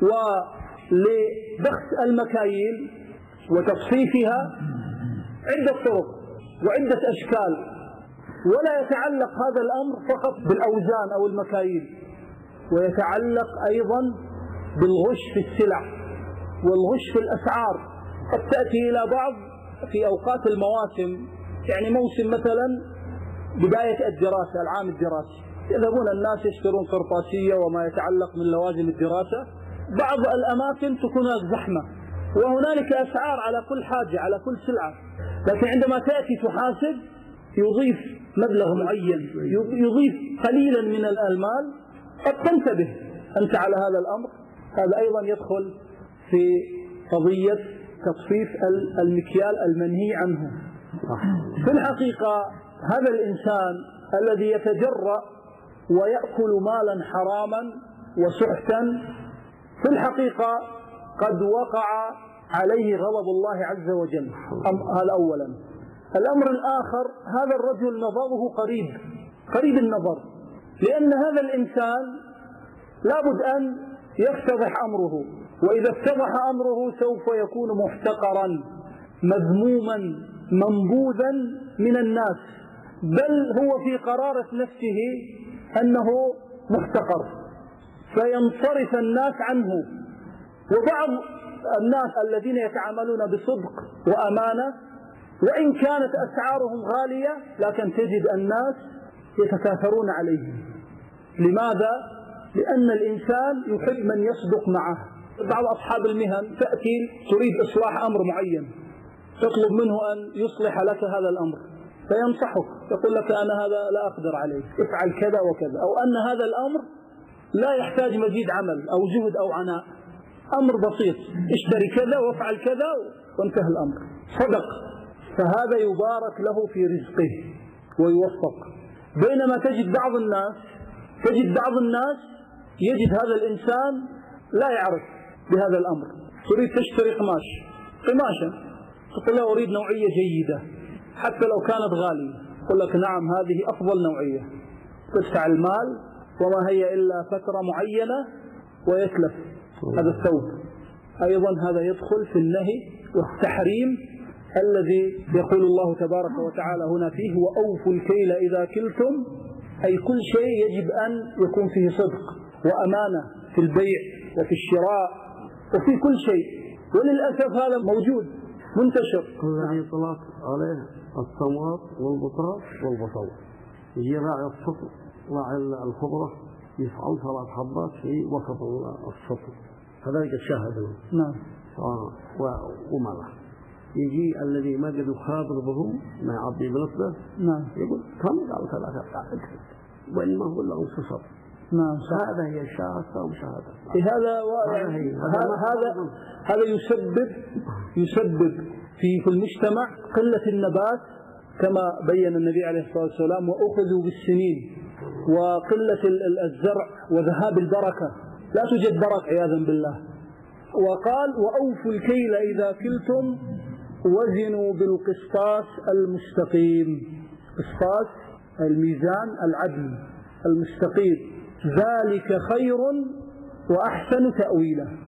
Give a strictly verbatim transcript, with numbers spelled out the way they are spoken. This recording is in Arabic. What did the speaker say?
ولبخس المكاييل وتصفيفها عدة طرق وعدة أشكال، ولا يتعلق هذا الأمر فقط بالأوزان أو المكاييل، ويتعلق أيضا بالغش في السلع والغش في الأسعار. قد تأتي إلى بعض في أوقات المواسم، يعني موسم مثلا بداية الدراسة العام الدراسي، يذهبون الناس يشترون قرطاسية وما يتعلق من لوازم الدراسة. بعض الأماكن تكون زحمة وهنالك أسعار على كل حاجة على كل سلعة، لكن عندما تأتي تحاسب يضيف مبلغ معين، يضيف قليلا من المال. قد تنتبه أنت على هذا الأمر. هذا أيضا يدخل في قضية تصفيف المكيال المنهي عنه. في الحقيقة هذا الإنسان الذي يتجرأ ويأكل مالا حراما وسحتا في الحقيقة قد وقع عليه غضب الله عز وجل. هذا أولا. الأمر الآخر، هذا الرجل نظره قريب قريب النظر، لأن هذا الإنسان لابد أن يفتضح أمره، وإذا افتضح أمره سوف يكون محتقرا مذموما منبوذا من الناس، بل هو في قرارة نفسه أنه محتقر، فينصرف الناس عنه. وبعض الناس الذين يتعاملون بصدق وأمانة وإن كانت أسعارهم غالية لكن تجد الناس يتكاثرون عليه. لماذا؟ لأن الإنسان يحب من يصدق معه. بعض أصحاب المهن تأتي تريد إصلاح أمر معين، تطلب منه أن يصلح لك هذا الأمر فينصحك، يقول لك أنا هذا لا أقدر عليه، افعل كذا وكذا، أو أن هذا الأمر لا يحتاج مزيد عمل أو جهد أو عناء، أمر بسيط، اشتري كذا وافعل كذا وانتهى الأمر. صدق، فهذا يبارك له في رزقه ويوفق. بينما تجد بعض الناس تجد بعض الناس يجد هذا الإنسان لا يعرف بهذا الأمر. تريد تشتري قماش قماشا، تقول له أريد نوعية جيدة حتى لو كانت غالية، يقول لك نعم هذه أفضل نوعية، تدفع المال وما هي إلا فترة معينة ويتلف هذا الثوب. أيضا هذا يدخل في النهي والتحريم الذي يقول الله تبارك وتعالى هنا فيه: وأوفوا الكيل إذا كلتم، أي كل شيء يجب أن يكون فيه صدق وأمانة في البيع وفي الشراء وفي كل شيء، وللأسف هذا موجود منتشر. الذي طلعت عليه التمر والبطاط والبصل، يجي راعي السطر راعي الخضرة يفعل ثلاث حبات في وسط السطر، هذا الشاهد. نعم. وملح. يجي الذي ما قد يخابر بهم ما يعطي بنصبه، نعم، يقول كم؟ قال ثلاثة قاعد، وإن ما هو إلا نصف سطر. نعم. هذا هي شهادة ومشاهدة. هذا يعني هذا هذا يسبب يسبب في في المجتمع قلة النبات كما بين النبي عليه الصلاة والسلام: وأخذوا بالسنين، وقلة الزرع وذهاب البركة، لا توجد بركة عياذا بالله. وقال: وأوفوا الكيل إذا كلتم وزنوا بالقسطاس المستقيم. قسطاس الميزان العدل المستقيم، ذلك خير وأحسن تأويلا.